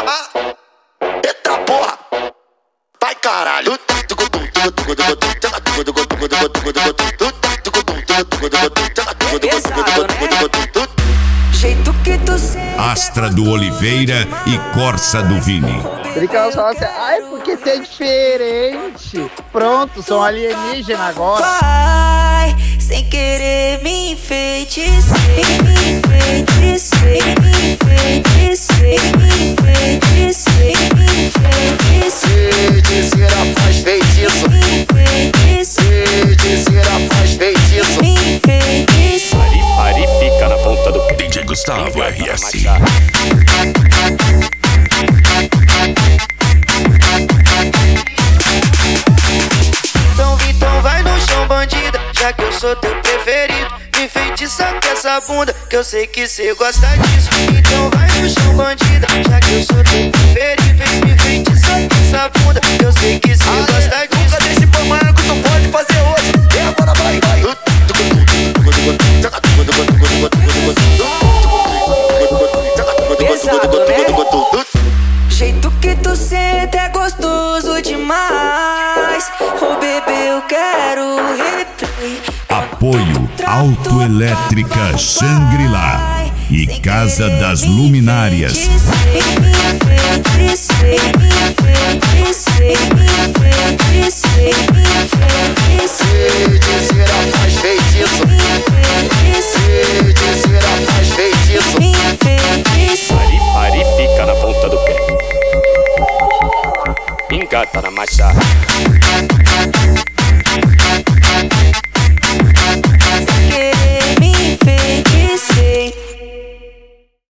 Eita porra, vai caralho. Jeito que tu sente. Astra do Oliveira e Corsa do Vini. Elas falam assim, ai, porque você é diferente. Pronto, sou alienígena agora. Vai, sem querer me enfeitiçar, me enfeitiçar, me enfeitiçar, me enfeitiçar, me enfeitiçar. Feiticeira faz feitiço. Me enfeitiçar, Feiticeira faz feitiço. me enfeitiçar. Ari fica na ponta do pé. DJ Gustavo RS. Então vai no chão, bandida, já que eu sou teu preferido. Me enfeitiça com essa bunda, que eu sei que cê gosta disso. Então vai no chão, bandida, já que eu sou teu preferido. Me enfeitiça com essa bunda, que eu sei que cê gosta disso. Nunca deixe pra amanhã que tu pode fazer hoje. E agora vai. Pesado, né? Jeito que tu sente é gostoso demais. Ô bebê, eu quero replay. Apoio Autoelétrica Shangri-La e Casa das Luminárias. Feiticeira faz feitiço. Feiticeira faz feitiço. Ari fica na ponta do pé. Engata na marcha.